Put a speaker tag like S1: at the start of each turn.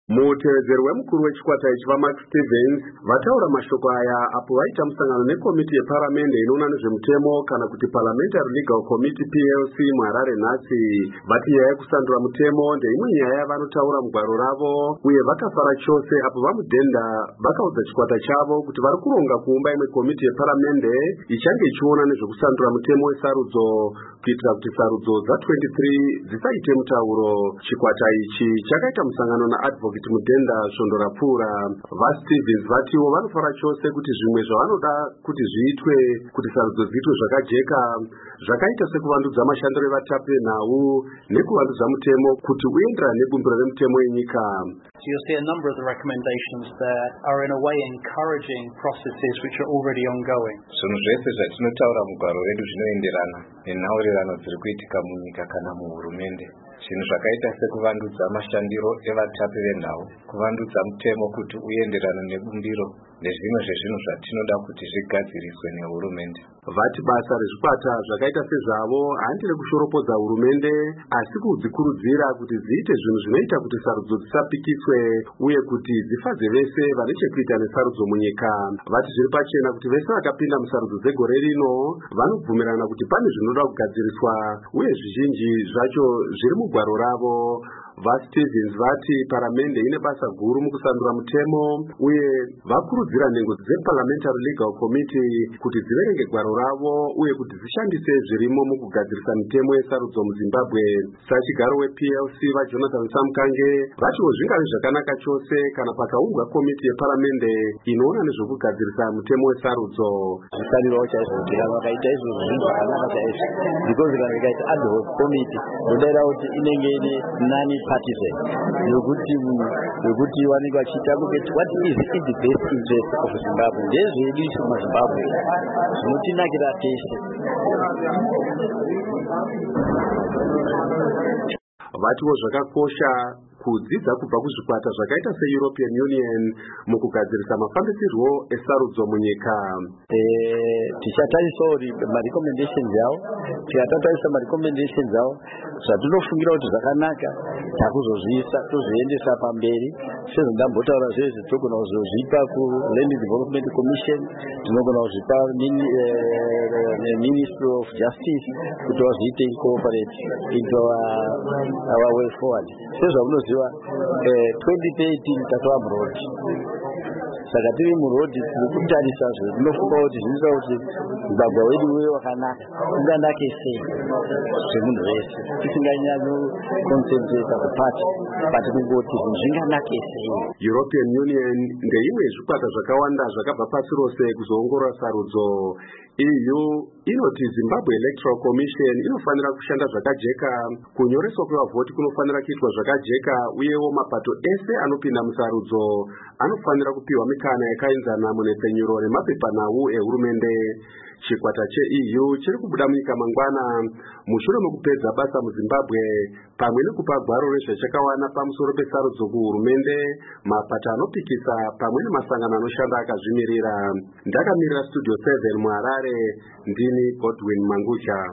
S1: Mutevedzeri wemukuru wechikwata ichi Max Stevens vataura mashoko aya apo vaita musangano nekomiti yeparamende inoona nezvemutemo kana kuti Parliamentary Legal Committee PLC muHarare nhasi. Vati nyaya yekusandura mutemo ndeimwe nyaya yavanotaura mugwaro ravo uye vakafara chose apo vamudhenda vakaudza chikwata chavo kuti vari kuronga kuumba imwe komiti yeparamende ichange ichiona nezvekusandura mutemo wesarudzo kuitira kuti sarudzo dza23 dzisaite mutauro. Chikwata ichi chakaita musangano naadvocate mudhenda Svondo Rapfuura. VaStevens vatiwo vanofara chose kuti zvimwe zvavanoda kuti zviitwe kuti sarudzo dziitwe zvakajeka zvakaita sekuvandudza mashandiro evatapi venhau nekuvandudza mutemo kuti uenderane nebumbiro remutemo wenyika.
S2: So you'll see a number of the recommendations that are in a way encouraging processes which are already ongoing.
S3: Zvinhu zvese zvatinotaura mugwaro redu zvinoenderana nenhaurirano dziri kuitika munyika kana muhurumende. Zvinhu zvakaita sekuvandudza mashandiro evatapi venhau, kuvandudza mutemo kuti uenderane nebumbiro nezvimwe zvezvinhu zvatinoda kuti zvigadziriswe nehurumende.
S1: Vati basa rezvikwata zvakaita sezvavo handire kushoropodza hurumende asi kudzikurudzira kuti dziite zvinhu zvinoita kuti sarudzo dzisapikiswe uye kuti dzifadze vese vane chekuita nesarudzo munyika. Vati zviri pachena kuti vese vakapinda musarudzo dzegore rino vanobvumirana kuti pane zvinoda kugadziriswa uye zvizhinji zvacho zviri mugwaro ravo. VaStevens vati paramende ine basa guru mukusandura mutemo uye vakurudzira nhengo dzeParliamentary Legal Committee kuti dziverenge gwaro ravo uye kuti dzishandise zvirimo mukugadzirisa mitemo yesarudzo muZimbabwe. Sachigaro wePLC vaJonathan Samukange vatiwo zvingave zvakanaka chose kana pakaumbwa komiti yeparamende inoona nezvokugadzirisa mutemo wesarudzo.
S4: Zvifarirawo chaizvo kuti vakaita izvozvo zvinhu zvakanaka chaizvo because kana ikaita ad hoc committee ndodaira kuti inenge ine nani partisan yokuti vanenge vachiita kuti what is in the best interest of Zimbabwe ndezvedu isu maZimbabwe zvinotinakira tese.
S1: Vatiwo zvakakosha kudzidza kubva kuzvikwata zvakaita seEuropean Union mukugadzirisa mafambisirwo esarudzo munyika.
S4: Tichatarisa kuti marecommendations avo tikatatarisa marecommendations avo zvatinofungira kuti zvakanaka takuzozviisa tozviendesa pamberi sezvandambotaura zvese tinogona kuzozvipa kuLand Development Commission, tinogona kuzvipa Ministry of Justice kuti vazviite incorporate into our way forward. Sezvamunoziva 2013 tatova murodi saka tiri murodi tiri kutarisa zvinofunga kuti zvinoita kuti mugwagwa wedu uve wakanaka unganake sei zvemunhu wese tisinganyanyo concentrate kupati but kungoti zvinhu zvinganake sei.
S1: European Union ndeimwe yezvikwata zvakawanda zvakabva pasi rose kuzoongorora sarudzo. EU inoti Zimbabwe Electoral Commission inofanira kushanda zvakajeka, kunyoreswa kwevavhoti kunofanira kuitwa zvakajeka uyewo mapato ese anopinda musarudzo anofanira kupiwa mikana yakaenzana munetsenyuro remapepanhau ehurumende. Chikwata cheEU chiri kubuda munyika mangwana mushure mekupedza basa muZimbabwe pamwe nekupa gwaro rezvachakawana pamusoro pesarudzo kuhurumende, mapato anopikisa pamwe nemasangano anoshanda akazvimirira. Ndakamirira Studio 7 muHarare, ndini Godwin Mangucha.